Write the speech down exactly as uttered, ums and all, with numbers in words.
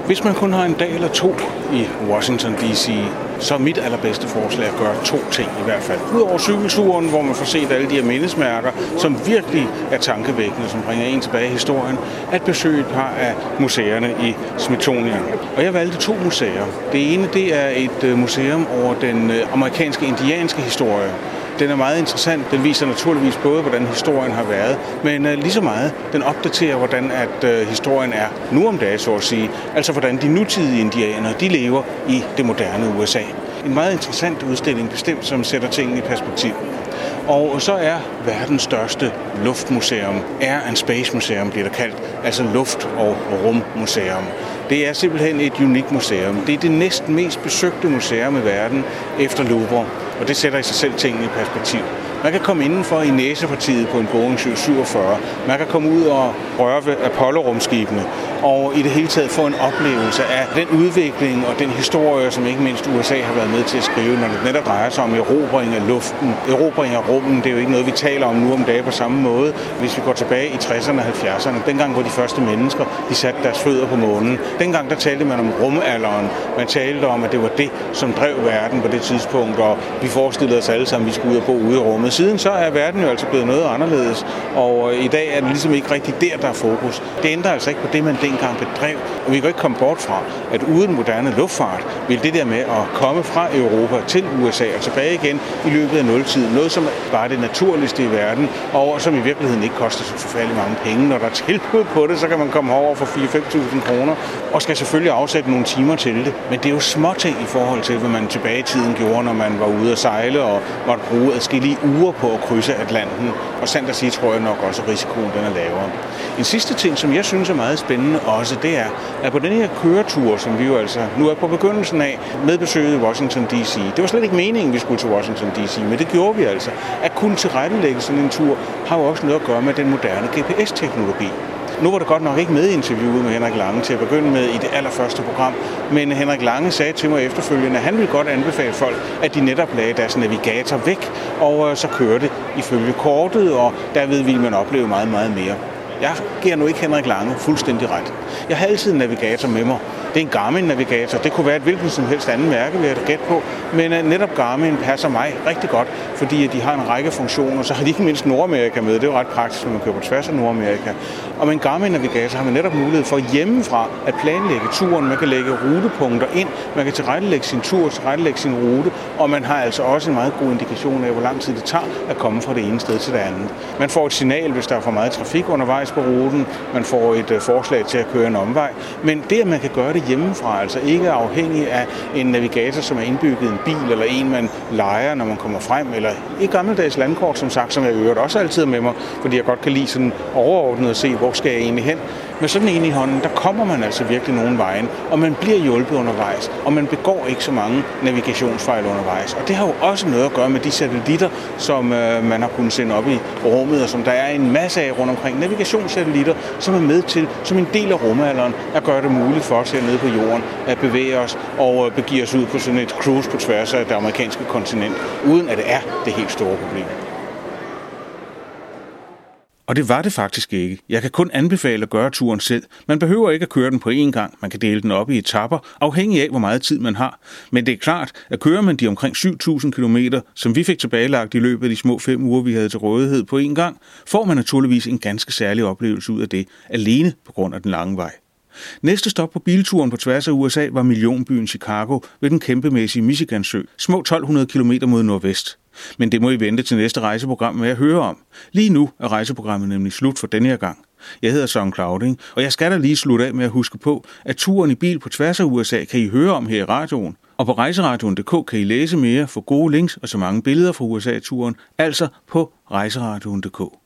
Hvis man kun har en dag eller to i Washington D C, så er mit allerbedste forslag at gøre to ting i hvert fald. Udover cykelturen, hvor man får set alle de her mindesmærker, som virkelig er tankevækkende, som bringer en tilbage i historien, at besøge et par af museerne i Smithsonian. Og jeg valgte to museer. Det ene, det er et museum over den amerikanske indianske historie. Den er meget interessant. Den viser naturligvis både, hvordan historien har været, men lige så meget, den opdaterer, hvordan at historien er nu om dagen, så at sige. Altså, hvordan de nutidige indianere, de lever i det moderne U S A. En meget interessant udstilling, bestemt, som sætter tingene i perspektiv. Og så er verdens største luftmuseum, Air and Space Museum bliver det kaldt, altså luft- og rummuseum. Det er simpelthen et unikt museum. Det er det næsten mest besøgte museum i verden efter Louvre, og det sætter i sig selv tingene i perspektiv. Man kan komme indenfor i næsepartiet på en Boeing syv syvogfyrre. Man kan komme ud og røre ved Apollo-rumskibene, og i det hele taget få en oplevelse af den udvikling og den historie, som ikke mindst U S A har været med til at skrive, når det netop drejer sig om erobring af luften, erobring af rummen. Det er jo ikke noget, vi taler om nu om dagen på samme måde. Hvis vi går tilbage i tresserne og halvfjerdserne, dengang hvor de første mennesker, de satte deres fødder på månen. Dengang der talte man om rumalderen. Man talte om, at det var det, som drev verden på det tidspunkt, og vi forestillede os alle sammen, at vi skulle ud og bo ude i rummet. Siden så er verden jo altså blevet noget anderledes, og i dag er det ligesom ikke rigtig der, der er fokus. Det ændrer altså ikke på det, man dengang bedrev. Og vi kan ikke komme bort fra, at uden moderne luftfart vil det der med at komme fra Europa til U S A og tilbage igen i løbet af nultid, noget som bare er det naturligste i verden, og som i virkeligheden ikke koster så forfærdeligt mange penge. Når der er tilbud på det, så kan man komme over for fire til fem tusind kroner, og skal selvfølgelig afsætte nogle timer til det. Men det er jo småting i forhold til, hvad man tilbage i tiden gjorde, når man var ude at sejle og måtte bruge adskillige uger på at krydse Atlanten. Og sandt at sige, tror jeg nok også, at risikoen den er lavere. En sidste ting, som jeg synes er meget spændende også, det er, at på den her køretur, som vi jo altså nu er på begyndelsen af, med besøget i Washington D C. Det var slet ikke meningen, vi skulle til Washington D C, men det gjorde vi altså. At kunne tilrettelægge sådan en tur, har jo også noget at gøre med den moderne G P S-teknologi. Nu var det godt nok ikke med i interviewet med Henrik Lange til at begynde med i det allerførste program, men Henrik Lange sagde til mig efterfølgende, at han ville godt anbefale folk, at de netop lagde deres navigator væk, og så kørte ifølge kortet, og derved ville man opleve meget, meget mere. Jeg giver nu ikke Henrik Lange fuldstændig ret. Jeg har altid en navigator med mig. Det er en Garmin-navigator. Det kunne være et hvilket som helst andet mærke, vil jeg gætte på. Men netop Garmin passer mig rigtig godt, fordi de har en række funktioner. Så har de ikke mindst Nordamerika med. Det er jo ret praktisk, når man kører på tværs af Nordamerika. Og med en Garmin-navigator har man netop mulighed for hjemmefra at planlægge turen. Man kan lægge rutepunkter ind. Man kan tilrettelægge sin tur, tilrettelægge sin rute. Og man har altså også en meget god indikation af, hvor lang tid det tager at komme fra det ene sted til det andet. Man får et signal, hvis der er for meget trafik undervejs på ruten. Man får et forslag til at køre en omvej. Men det, at man kan gøre det hjemmefra, altså ikke afhængig af en navigator, som er indbygget i en bil, eller en, man lejer, når man kommer frem, eller et gammeldags landkort, som sagt, som jeg øvrigt også altid med mig, fordi jeg godt kan lide sådan overordnet at se, hvor skal jeg egentlig hen. Med sådan en i hånden, der kommer man altså virkelig nogen vejen, og man bliver hjulpet undervejs, og man begår ikke så mange navigationsfejl undervejs. Og det har jo også noget at gøre med de satellitter, som øh, man har kunnet sende op i rummet, og som der er en masse af rundt omkring. Navigationssatellitter, som er med til, som en del af rumalderen, at gøre det muligt for os hernede på jorden, at bevæge os og begive os ud på sådan et cruise på tværs af det amerikanske kontinent, uden at det er det helt store problem. Og det var det faktisk ikke. Jeg kan kun anbefale at gøre turen selv. Man behøver ikke at køre den på én gang. Man kan dele den op i etaper, afhængig af, hvor meget tid man har. Men det er klart, at kører man de omkring syv tusind kilometer, som vi fik tilbagelagt i løbet af de små fem uger, vi havde til rådighed på én gang, får man naturligvis en ganske særlig oplevelse ud af det, alene på grund af den lange vej. Næste stop på bilturen på tværs af U S A var millionbyen Chicago ved den kæmpemæssige Michigansø, små tolv hundrede kilometer mod nordvest. Men det må I vente til næste rejseprogram med at høre om. Lige nu er rejseprogrammet nemlig slut for denne her gang. Jeg hedder Søren Clauding, og jeg skal da lige slutte af med at huske på, at turen i bil på tværs af U S A kan I høre om her i radioen. Og på rejseradioen punktum d k kan I læse mere, få gode links og så mange billeder fra U S A-turen, altså på rejseradioen punktum d k.